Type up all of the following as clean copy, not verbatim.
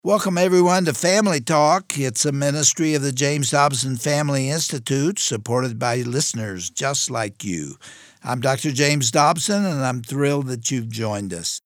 Welcome, everyone, to Family Talk. It's a ministry of the James Dobson Family Institute, supported by listeners just like you. I'm Dr. James Dobson, and I'm thrilled that you've joined us.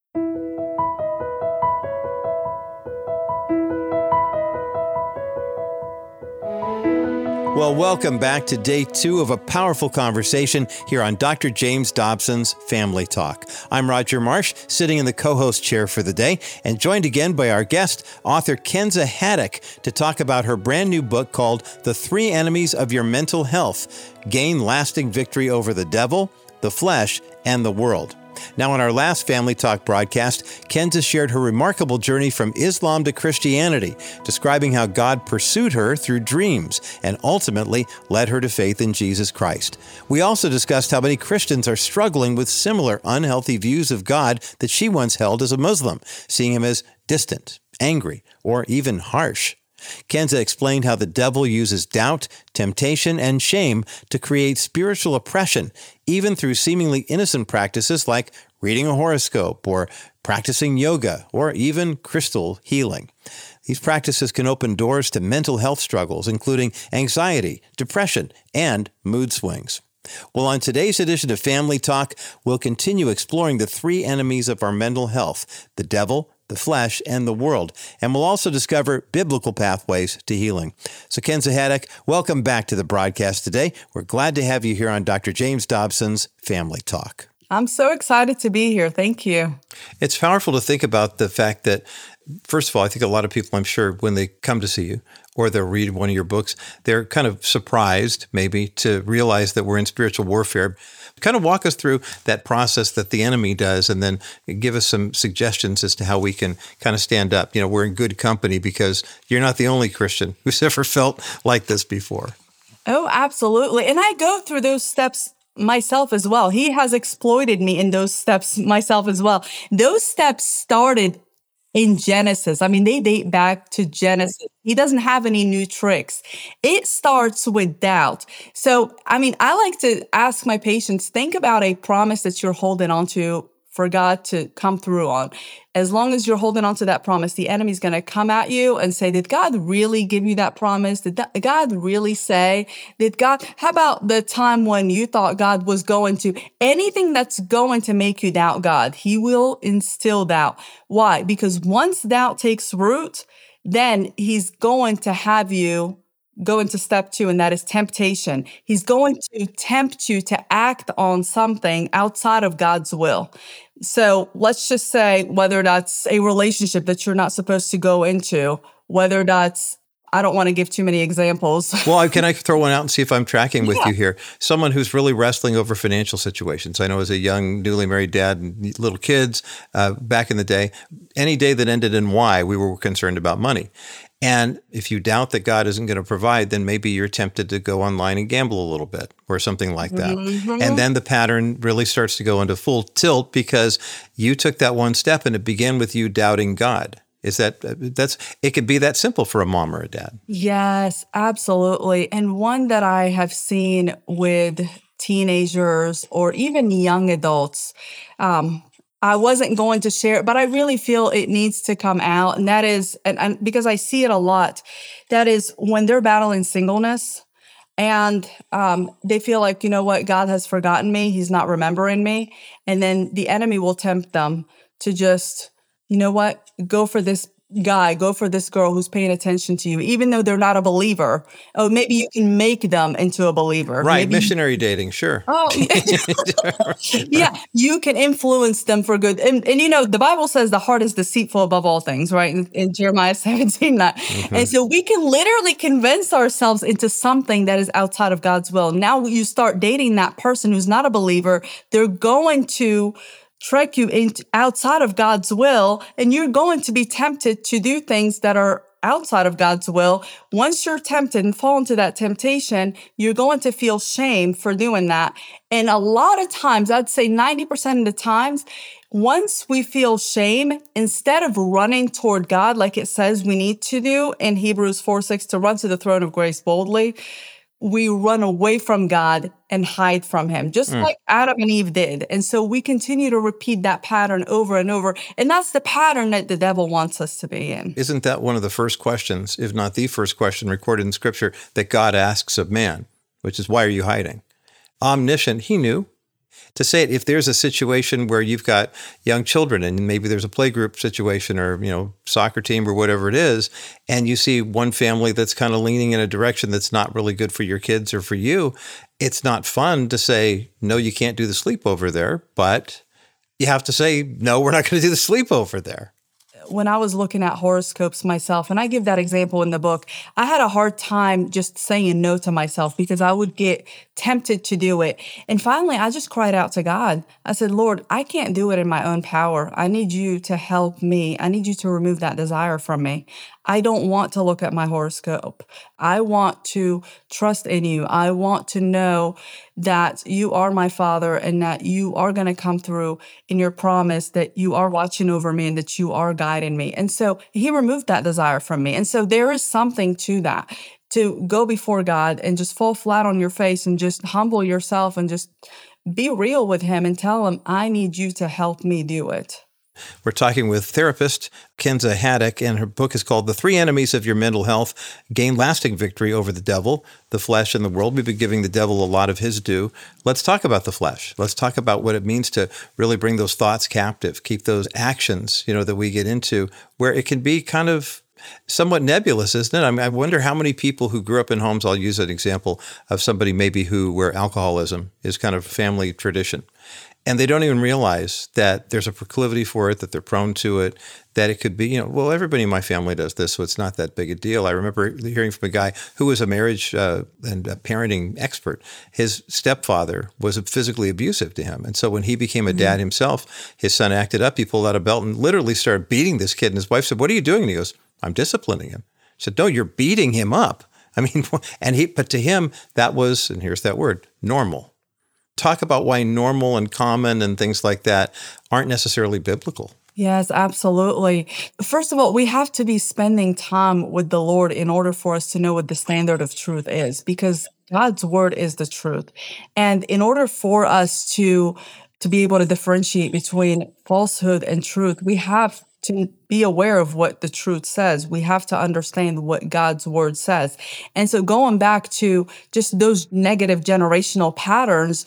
Well, welcome back to day 2 of a powerful conversation here on Dr. James Dobson's Family Talk. I'm Roger Marsh, sitting in the co-host chair for the day, and joined again by our guest, author Kenza Haddock, to talk about her brand new book called The 3 Enemies of Your Mental Health: Gain Lasting Victory Over the Devil, the Flesh, and the World. Now, in our last Family Talk broadcast, Kenza shared her remarkable journey from Islam to Christianity, describing how God pursued her through dreams and ultimately led her to faith in Jesus Christ. We also discussed how many Christians are struggling with similar unhealthy views of God that she once held as a Muslim, seeing him as distant, angry, or even harsh. Kenza explained how the devil uses doubt, temptation, and shame to create spiritual oppression, even through seemingly innocent practices like reading a horoscope or practicing yoga or even crystal healing. These practices can open doors to mental health struggles, including anxiety, depression, and mood swings. Well, on today's edition of Family Talk, we'll continue exploring the 3 enemies of our mental health: the devil, the flesh, and the world. And we'll also discover biblical pathways to healing. So Kenza Haddock, welcome back to the broadcast today. We're glad to have you here on Dr. James Dobson's Family Talk. I'm so excited to be here. Thank you. It's powerful to think about the fact that, first of all, I think a lot of people, I'm sure, when they come to see you or they'll read one of your books, they're kind of surprised maybe to realize that we're in spiritual warfare. Kind of walk us through that process that the enemy does, and then give us some suggestions as to how we can kind of stand up. You know, we're in good company because you're not the only Christian who's ever felt like this before. Oh, absolutely. And I go through those steps myself as well. He has exploited me in those steps myself as well. Those steps started in Genesis. I mean, they date back to Genesis. He doesn't have any new tricks. It starts with doubt. So, I mean, I like to ask my patients, think about a promise that you're holding on to for God to come through on. As long as you're holding on to that promise, the enemy's going to come at you and say, did God really give you that promise? Did God really say? How about the time when you thought God was going to? Anything that's going to make you doubt God, he will instill doubt. Why? Because once doubt takes root, then he's going to have you go into step 2, and that is temptation. He's going to tempt you to act on something outside of God's will. So let's just say whether that's a relationship that you're not supposed to go into, whether that's, I don't want to give too many examples. Well, can I throw one out and see if I'm tracking with you here? Someone who's really wrestling over financial situations. I know as a young, newly married dad and little kids back in the day, any day that ended in Y, we were concerned about money. And if you doubt that God isn't going to provide, then maybe you're tempted to go online and gamble a little bit or something like that. Mm-hmm. And then the pattern really starts to go into full tilt because you took that one step and it began with you doubting God. It could be that simple for a mom or a dad. Yes, absolutely. And one that I have seen with teenagers or even young adults, I wasn't going to share it, but I really feel it needs to come out. And that is, and because I see it a lot, that is when they're battling singleness and they feel like, you know what, God has forgotten me. He's not remembering me. And then the enemy will tempt them to just, you know what, go for this guy, go for this girl who's paying attention to you, even though they're not a believer. Oh, maybe you can make them into a believer. Right. Maybe missionary dating. Sure. Oh, yeah. You can influence them for good. And you know, the Bible says the heart is deceitful above all things, right? In Jeremiah 17, that. Mm-hmm. And so we can literally convince ourselves into something that is outside of God's will. Now you start dating that person who's not a believer. They're going to trek you outside of God's will, and you're going to be tempted to do things that are outside of God's will. Once you're tempted and fall into that temptation, you're going to feel shame for doing that. And a lot of times, I'd say 90% of the times, once we feel shame, instead of running toward God like it says we need to do in Hebrews 4:6, to run to the throne of grace boldly, we run away from God and hide from him, just like Adam and Eve did. And so we continue to repeat that pattern over and over. And that's the pattern that the devil wants us to be in. Isn't that one of the first questions, if not the first question recorded in Scripture, that God asks of man, which is, why are you hiding? Omniscient, he knew. To say it, if there's a situation where you've got young children and maybe there's a playgroup situation or, soccer team or whatever it is, and you see one family that's kind of leaning in a direction that's not really good for your kids or for you, it's not fun to say, no, you can't do the sleepover there, but you have to say, no, we're not going to do the sleepover there. When I was looking at horoscopes myself, and I give that example in the book, I had a hard time just saying no to myself because I would get tempted to do it. And finally, I just cried out to God. I said, Lord, I can't do it in my own power. I need you to help me. I need you to remove that desire from me. I don't want to look at my horoscope. I want to trust in you. I want to know that you are my Father and that you are going to come through in your promise, that you are watching over me and that you are guiding me. And so he removed that desire from me. And so there is something to that, to go before God and just fall flat on your face and just humble yourself and just be real with him and tell him, I need you to help me do it. We're talking with therapist Kenza Haddock, and her book is called The Three Enemies of Your Mental Health: Gain Lasting Victory Over the Devil, the Flesh, and the World. We've been giving the devil a lot of his due. Let's talk about the flesh. Let's talk about what it means to really bring those thoughts captive, keep those actions, that we get into, where it can be kind of somewhat nebulous, isn't it? I mean, I wonder how many people who grew up in homes, I'll use an example of somebody maybe where alcoholism is kind of family tradition. And they don't even realize that there's a proclivity for it, that they're prone to it, that it could be, well, everybody in my family does this, so it's not that big a deal. I remember hearing from a guy who was a marriage and a parenting expert. His stepfather was physically abusive to him. And so when he became a dad himself, his son acted up. He pulled out a belt and literally started beating this kid. And his wife said, "What are you doing?" And he goes, "I'm disciplining him." She said, "No, you're beating him up." I mean, but to him, that was, and here's that word, normal. Talk about why normal and common and things like that aren't necessarily biblical. Yes, absolutely. First of all, we have to be spending time with the Lord in order for us to know what the standard of truth is, because God's word is the truth. And in order for us to be able to differentiate between falsehood and truth, we have to be aware of what the truth says. We have to understand what God's word says. And so going back to just those negative generational patterns,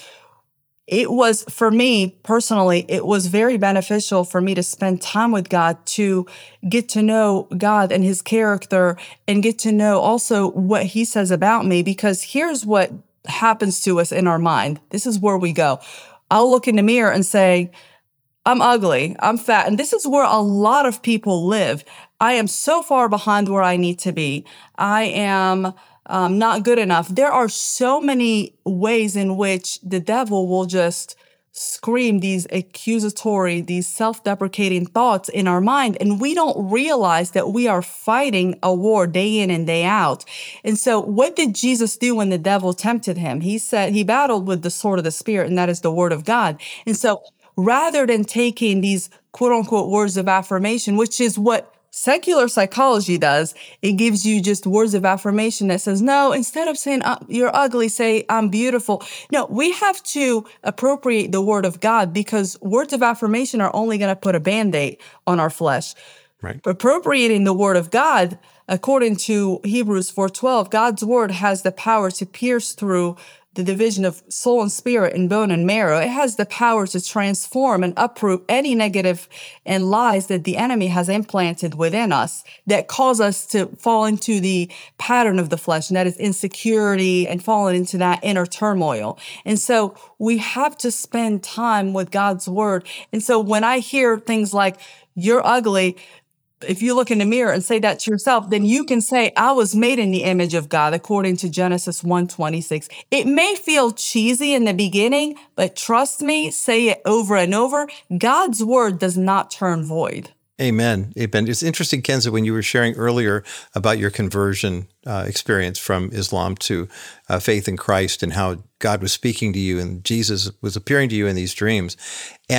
it was, for me personally, it was very beneficial for me to spend time with God, to get to know God and his character and get to know also what he says about me, because here's what happens to us in our mind. This is where we go. I'll look in the mirror and say, I'm ugly, I'm fat. And this is where a lot of people live. I am so far behind where I need to be. I am not good enough. There are so many ways in which the devil will just scream these accusatory, these self-deprecating thoughts in our mind. And we don't realize that we are fighting a war day in and day out. And so what did Jesus do when the devil tempted him? He said he battled with the sword of the Spirit, and that is the word of God. And so rather than taking these quote unquote words of affirmation, which is what secular psychology does, it gives you just words of affirmation that says, no, instead of saying you're ugly, say I'm beautiful. No, we have to appropriate the word of God, because words of affirmation are only going to put a Band-Aid on our flesh. Right. Appropriating the word of God, according to Hebrews 4:12, God's word has the power to pierce through the division of soul and spirit and bone and marrow. It has the power to transform and uproot any negative and lies that the enemy has implanted within us that cause us to fall into the pattern of the flesh, and that is insecurity and falling into that inner turmoil. And so we have to spend time with God's word. And so when I hear things like, you're ugly, if you look in the mirror and say that to yourself, then you can say, I was made in the image of God, according to Genesis 1:26. It may feel cheesy in the beginning, but trust me, say it over and over. God's word does not turn void. Amen. Amen. It's interesting, Kenza, when you were sharing earlier about your conversion experience from Islam to faith in Christ, and how God was speaking to you and Jesus was appearing to you in these dreams. And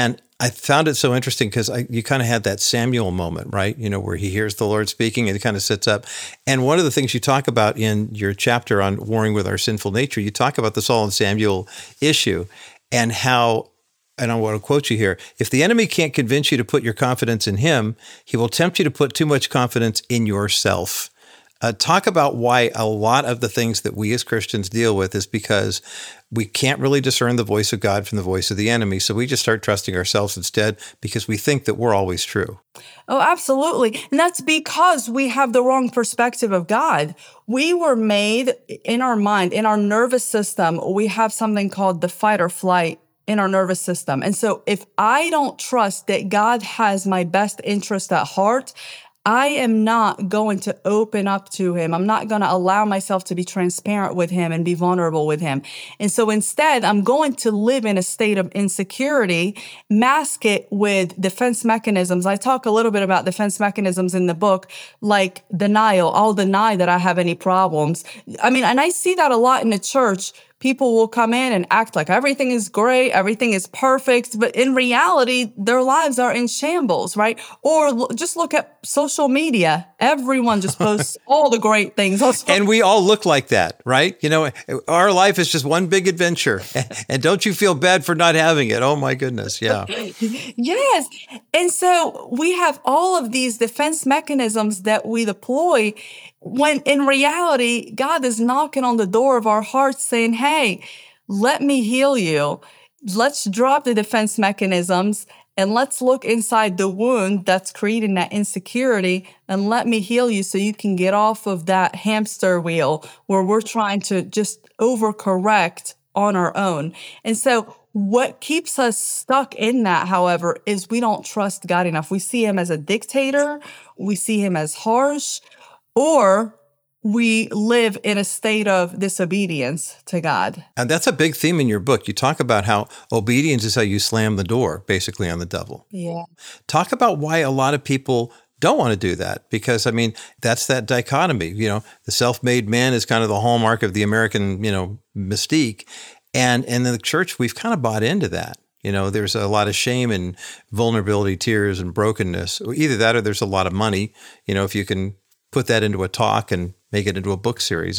I found it so interesting because you kind of had that Samuel moment, right? Where he hears the Lord speaking and he kind of sits up. And one of the things you talk about in your chapter on warring with our sinful nature, you talk about the Saul and Samuel issue and how, and I want to quote you here, if the enemy can't convince you to put your confidence in him, he will tempt you to put too much confidence in yourself. Talk about why a lot of the things that we as Christians deal with is because we can't really discern the voice of God from the voice of the enemy. So we just start trusting ourselves instead because we think that we're always true. Oh, absolutely. And that's because we have the wrong perspective of God. We were made in our mind, in our nervous system, we have something called the fight or flight in our nervous system. And so if I don't trust that God has my best interest at heart, I am not going to open up to him. I'm not going to allow myself to be transparent with him and be vulnerable with him. And so instead, I'm going to live in a state of insecurity, mask it with defense mechanisms. I talk a little bit about defense mechanisms in the book, like denial. I'll deny that I have any problems. And I see that a lot in the church. People will come in and act like everything is great, everything is perfect, but in reality, their lives are in shambles, right? Or just look at social media. Everyone just posts all the great things. And we all look like that, right? Our life is just one big adventure. And don't you feel bad for not having it? Oh my goodness, yeah. Yes. And so we have all of these defense mechanisms that we deploy when in reality, God is knocking on the door of our hearts saying, hey, let me heal you. Let's drop the defense mechanisms and let's look inside the wound that's creating that insecurity and let me heal you so you can get off of that hamster wheel where we're trying to just overcorrect on our own. And so what keeps us stuck in that, however, is we don't trust God enough. We see him as a dictator. We see him as harsh. Or we live in a state of disobedience to God. And that's a big theme in your book. You talk about how obedience is how you slam the door, basically, on the devil. Yeah. Talk about why a lot of people don't want to do that. Because, that's that dichotomy. The self-made man is kind of the hallmark of the American, mystique. And in the church, we've kind of bought into that. There's a lot of shame and vulnerability, tears and brokenness. Either that or there's a lot of money, if you can put that into a talk and make it into a book series.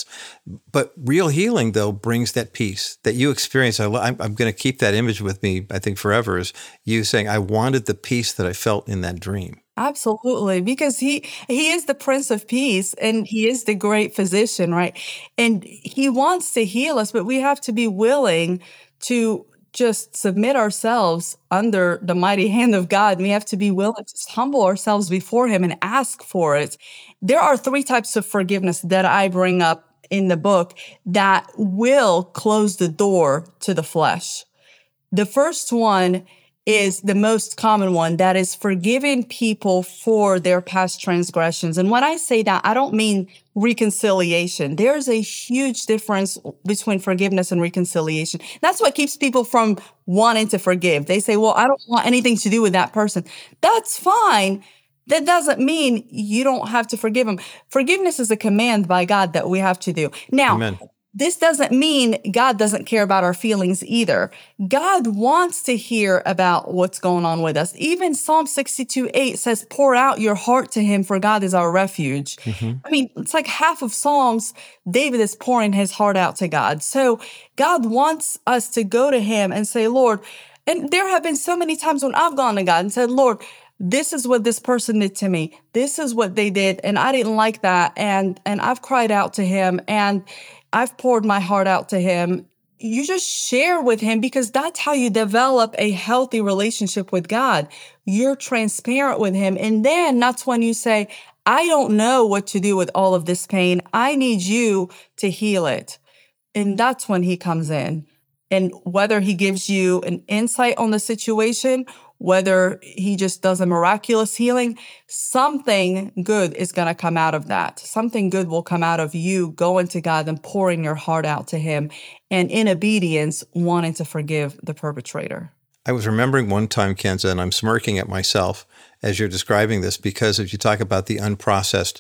But real healing, though, brings that peace that you experience. I'm going to keep that image with me, I think, forever, is you saying, I wanted the peace that I felt in that dream. Absolutely, because he is the Prince of Peace and he is the great physician, right? And he wants to heal us, but we have to be willing to just submit ourselves under the mighty hand of God. We have to be willing to humble ourselves before him and ask for it. There are 3 types of forgiveness that I bring up in the book that will close the door to the flesh. The first one is the most common one, that is forgiving people for their past transgressions. And when I say that, I don't mean reconciliation. There's a huge difference between forgiveness and reconciliation. That's what keeps people from wanting to forgive. They say, well, I don't want anything to do with that person. That's fine. That doesn't mean you don't have to forgive them. Forgiveness is a command by God that we have to do. Now, Amen. This doesn't mean God doesn't care about our feelings either. God wants to hear about what's going on with us. Even Psalm 62:8 says, pour out your heart to him, for God is our refuge. Mm-hmm. It's like half of Psalms, David is pouring his heart out to God. So God wants us to go to him and say, Lord, and there have been so many times when I've gone to God and said, Lord, this is what this person did to me. This is what they did. And I didn't like that. And I've cried out to him and I've poured my heart out to him. You just share with him because that's how you develop a healthy relationship with God. You're transparent with him. And then that's when you say, I don't know what to do with all of this pain. I need you to heal it. And that's when he comes in. And whether he gives you an insight on the situation, whether he just does a miraculous healing, something good is going to come out of that. Something good will come out of you going to God and pouring your heart out to him and in obedience wanting to forgive the perpetrator. I was remembering one time, Kenza, and I'm smirking at myself as you're describing this because if you talk about the unprocessed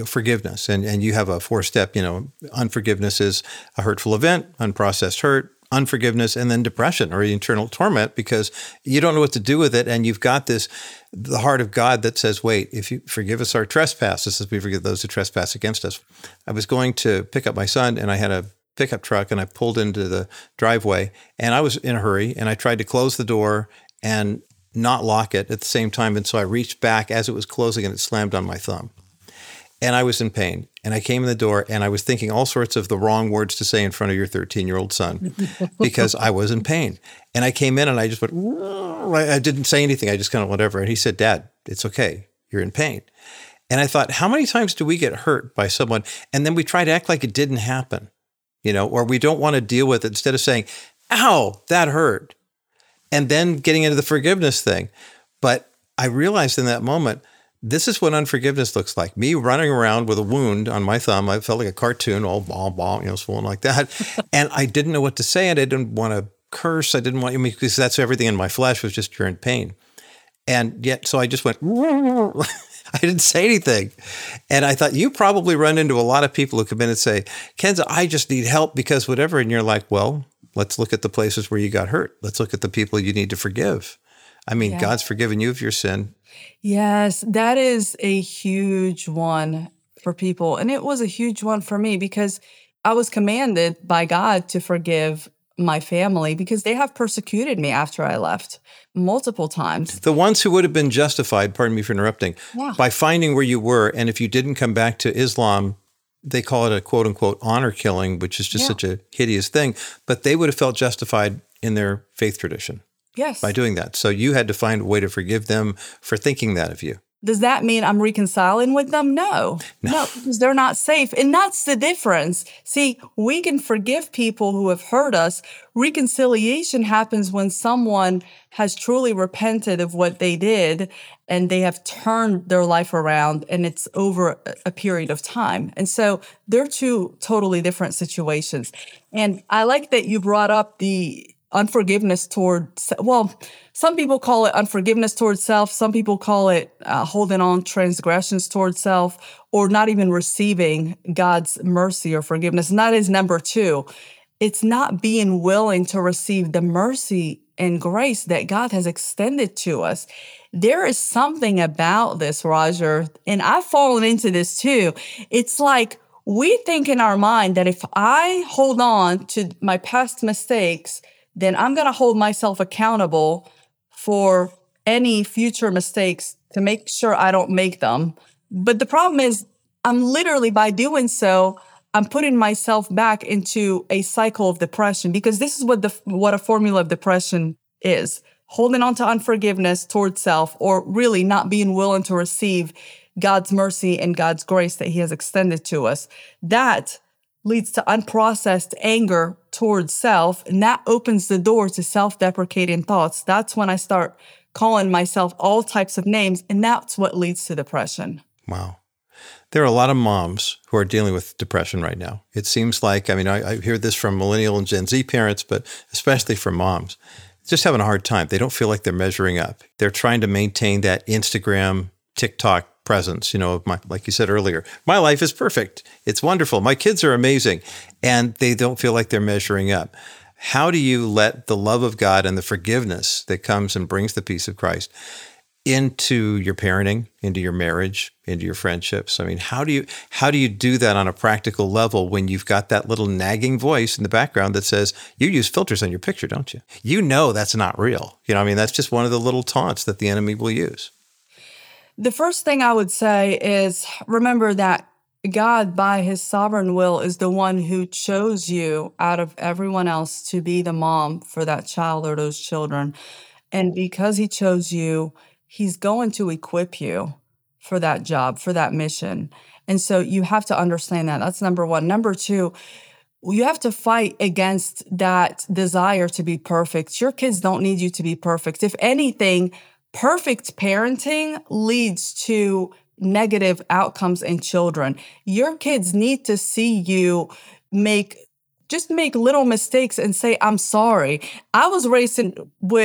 forgiveness and you have a 4-step, unforgiveness is a hurtful event, unprocessed hurt, unforgiveness and then depression or internal torment because you don't know what to do with it. And you've got the heart of God that says, wait, if you forgive us our trespasses, as we forgive those who trespass against us. I was going to pick up my son and I had a pickup truck and I pulled into the driveway and I was in a hurry and I tried to close the door and not lock it at the same time. And so I reached back as it was closing and it slammed on my thumb. And I was in pain. And I came in the door and I was thinking all sorts of the wrong words to say in front of your 13-year-old son because I was in pain. And I came in and I just went, I didn't say anything. I just kind of whatever. And he said, Dad, it's okay. You're in pain. And I thought, how many times do we get hurt by someone? And then we try to act like it didn't happen, or we don't want to deal with it instead of saying, ow, that hurt. And then getting into the forgiveness thing. But I realized in that moment, this is what unforgiveness looks like. Me running around with a wound on my thumb. I felt like a cartoon, all ball, swollen like that. And I didn't know what to say. And I didn't want to curse. I didn't want, because that's everything in my flesh was just you're in pain. And yet, so I just went, I didn't say anything. And I thought, you probably run into a lot of people who come in and say, Kenza, I just need help because whatever. And you're like, well, let's look at the places where you got hurt. Let's look at the people you need to forgive. I mean, God's forgiven you of your sin. Yes, that is a huge one for people. And it was a huge one for me because I was commanded by God to forgive my family because they have persecuted me after I left multiple times. The ones who would have been justified, pardon me for interrupting, by finding where you were. And if you didn't come back to Islam, they call it a quote unquote honor killing, which is just such a hideous thing. But they would have felt justified in their faith tradition. Yes. By doing that. So you had to find a way to forgive them for thinking that of you. Does that mean I'm reconciling with them? No, because they're not safe. And that's the difference. See, we can forgive people who have hurt us. Reconciliation happens when someone has truly repented of what they did and they have turned their life around and it's over a period of time. And so they're two totally different situations. And I like that you brought up the unforgiveness toward, some people call it unforgiveness towards self. Some people call it holding on transgressions towards self or not even receiving God's mercy or forgiveness. And that is number two. It's not being willing to receive the mercy and grace that God has extended to us. There is something about this, Roger, and I've fallen into this too. It's like we think in our mind that if I hold on to my past mistakes, then I'm going to hold myself accountable for any future mistakes to make sure I don't make them. But the problem is, I'm literally, by doing so, I'm putting myself back into a cycle of depression because this is what a formula of depression is. Holding on to unforgiveness towards self or really not being willing to receive God's mercy and God's grace that he has extended to us. That leads to unprocessed anger towards self, and that opens the door to self-deprecating thoughts. That's when I start calling myself all types of names, and that's what leads to depression. Wow. There are a lot of moms who are dealing with depression right now. It seems like, I hear this from millennial and Gen Z parents, but especially from moms, just having a hard time. They don't feel like they're measuring up. They're trying to maintain that Instagram, TikTok presence, of like you said earlier, my life is perfect. It's wonderful. My kids are amazing. And they don't feel like they're measuring up. How do you let the love of God and the forgiveness that comes and brings the peace of Christ into your parenting, into your marriage, into your friendships? How do you do that on a practical level when you've got that little nagging voice in the background that says, you use filters on your picture, don't you? That's not real. That's just one of the little taunts that the enemy will use. The first thing I would say is remember that God, by his sovereign will, is the one who chose you out of everyone else to be the mom for that child or those children. And because he chose you, he's going to equip you for that job, for that mission. And so you have to understand that. That's number one. Number two, you have to fight against that desire to be perfect. Your kids don't need you to be perfect. If anything, perfect parenting leads to negative outcomes in children. Your kids need to see you make little mistakes and say, I'm sorry. I was raised with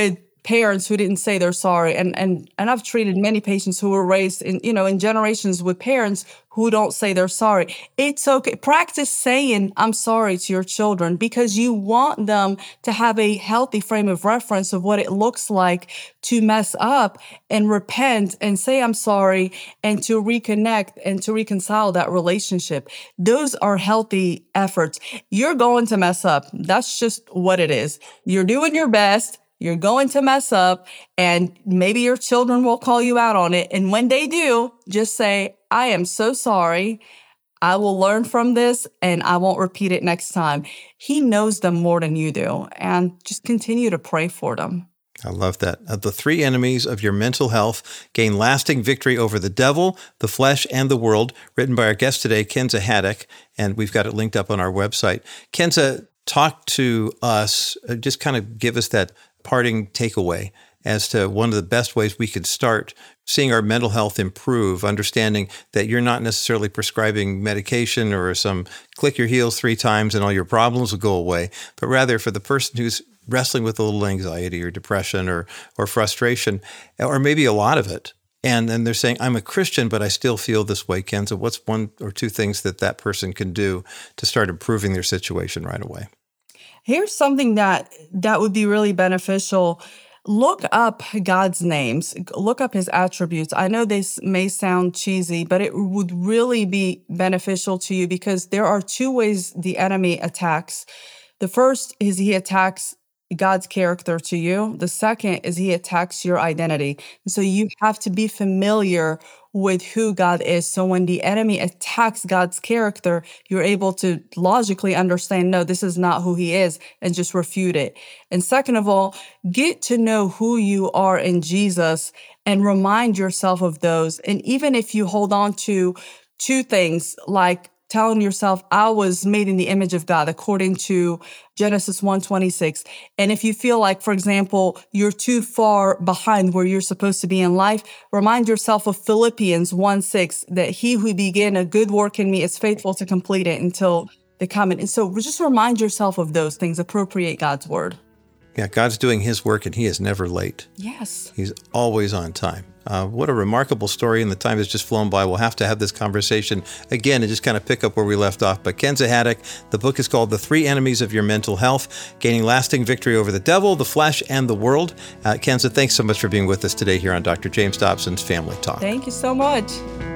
parents who didn't say they're sorry. And I've treated many patients who were raised in generations with parents who don't say they're sorry. It's okay. Practice saying I'm sorry to your children, because you want them to have a healthy frame of reference of what it looks like to mess up and repent and say I'm sorry and to reconnect and to reconcile that relationship. Those are healthy efforts. You're going to mess up. That's just what it is. You're doing your best. You're going to mess up, and maybe your children will call you out on it. And when they do, just say, I am so sorry. I will learn from this and I won't repeat it next time. He knows them more than you do, and just continue to pray for them. I love that. The three enemies of your mental health: gain lasting victory over the devil, the flesh, and the world, written by our guest today, Kenza Haddock, and we've got it linked up on our website. Kenza, talk to us, just kind of give us that parting takeaway as to one of the best ways we could start seeing our mental health improve, understanding that you're not necessarily prescribing medication or some click your heels 3 times and all your problems will go away, but rather for the person who's wrestling with a little anxiety or depression or frustration, or maybe a lot of it. And then they're saying, I'm a Christian, but I still feel this way. Kenza, what's 1 or 2 things that person can do to start improving their situation right away? Here's something that would be really beneficial. Look up God's names. Look up his attributes. I know this may sound cheesy, but it would really be beneficial to you, because there are 2 ways the enemy attacks. The first is he attacks God's character to you. The second is he attacks your identity. And so you have to be familiar with who God is. So when the enemy attacks God's character, you're able to logically understand, no, this is not who he is, and just refute it. And second of all, get to know who you are in Jesus and remind yourself of those. And even if you hold on to 2 things, like telling yourself, I was made in the image of God, according to Genesis 1:26. And if you feel like, for example, you're too far behind where you're supposed to be in life, remind yourself of Philippians 1:6, that he who began a good work in me is faithful to complete it until the coming. And so just remind yourself of those things, appropriate God's word. Yeah, God's doing his work and he is never late. Yes. He's always on time. What a remarkable story, and the time has just flown by. We'll have to have this conversation again and just kind of pick up where we left off. But Kenza Haddock, the book is called The 3 Enemies of Your Mental Health, Gaining Lasting Victory Over the Devil, the Flesh, and the World. Kenza, thanks so much for being with us today here on Dr. James Dobson's Family Talk. Thank you so much.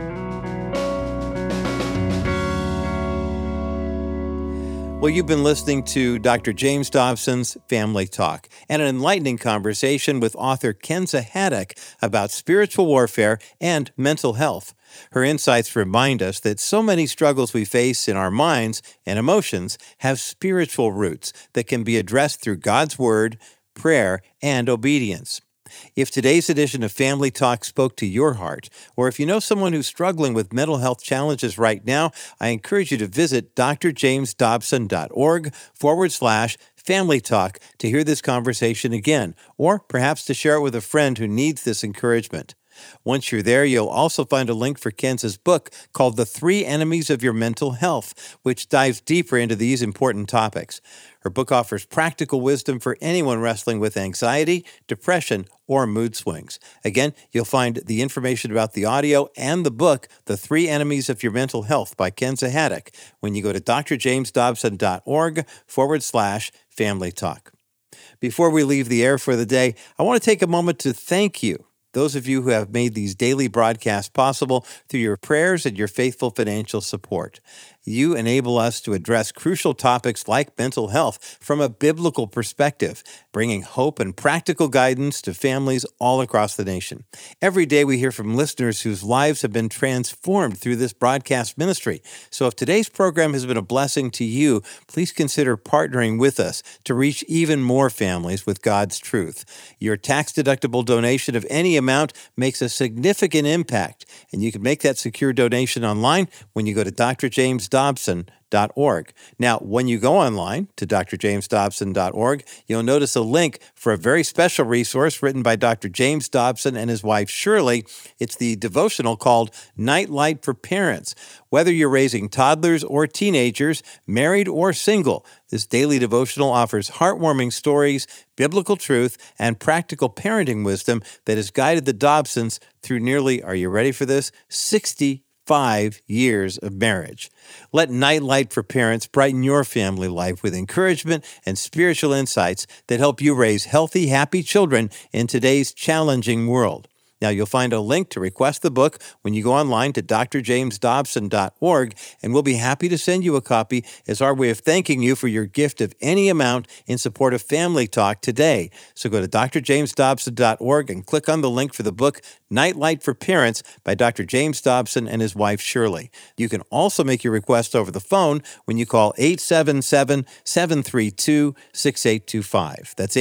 Well, you've been listening to Dr. James Dobson's Family Talk, and an enlightening conversation with author Kenza Haddock about spiritual warfare and mental health. Her insights remind us that so many struggles we face in our minds and emotions have spiritual roots that can be addressed through God's Word, prayer, and obedience. If today's edition of Family Talk spoke to your heart, or if you know someone who's struggling with mental health challenges right now, I encourage you to visit drjamesdobson.org/Family Talk to hear this conversation again, or perhaps to share it with a friend who needs this encouragement. Once you're there, you'll also find a link for Kenza's book called The 3 Enemies of Your Mental Health, which dives deeper into these important topics. Her book offers practical wisdom for anyone wrestling with anxiety, depression, or mood swings. Again, you'll find the information about the audio and the book, The 3 Enemies of Your Mental Health by Kenza Haddock, when you go to drjamesdobson.org/Family Talk. Before we leave the air for the day, I want to take a moment to thank you, those of you who have made these daily broadcasts possible through your prayers and your faithful financial support. You enable us to address crucial topics like mental health from a biblical perspective, bringing hope and practical guidance to families all across the nation. Every day we hear from listeners whose lives have been transformed through this broadcast ministry. So if today's program has been a blessing to you, please consider partnering with us to reach even more families with God's truth. Your tax-deductible donation of any amount makes a significant impact, and you can make that secure donation online when you go to drjamesdobson.org. drjamesdobson.org. Now, when you go online to drjamesdobson.org, you'll notice a link for a very special resource written by Dr. James Dobson and his wife, Shirley. It's the devotional called Nightlight for Parents. Whether you're raising toddlers or teenagers, married or single, this daily devotional offers heartwarming stories, biblical truth, and practical parenting wisdom that has guided the Dobsons through nearly, are you ready for this, 65 years of marriage. Let Nightlight for Parents brighten your family life with encouragement and spiritual insights that help you raise healthy, happy children in today's challenging world. Now, you'll find a link to request the book when you go online to drjamesdobson.org, and we'll be happy to send you a copy as our way of thanking you for your gift of any amount in support of Family Talk today. So go to drjamesdobson.org and click on the link for the book, Nightlight for Parents by Dr. James Dobson and his wife, Shirley. You can also make your request over the phone when you call 877-732-6825. That's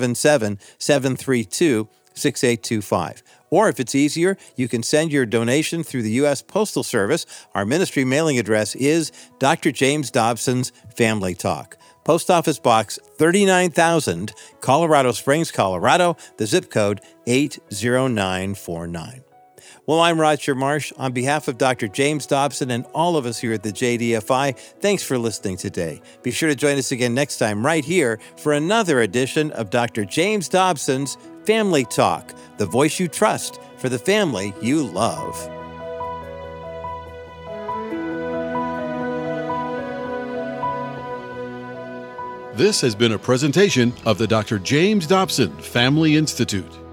877-732-6825. Or if it's easier, you can send your donation through the U.S. Postal Service. Our ministry mailing address is Dr. James Dobson's Family Talk. Post Office Box 39,000, Colorado Springs, Colorado, the zip code 80949. Well, I'm Roger Marsh. On behalf of Dr. James Dobson and all of us here at the JDFI, thanks for listening today. Be sure to join us again next time right here for another edition of Dr. James Dobson's Family Talk, the voice you trust for the family you love. This has been a presentation of the Dr. James Dobson Family Institute.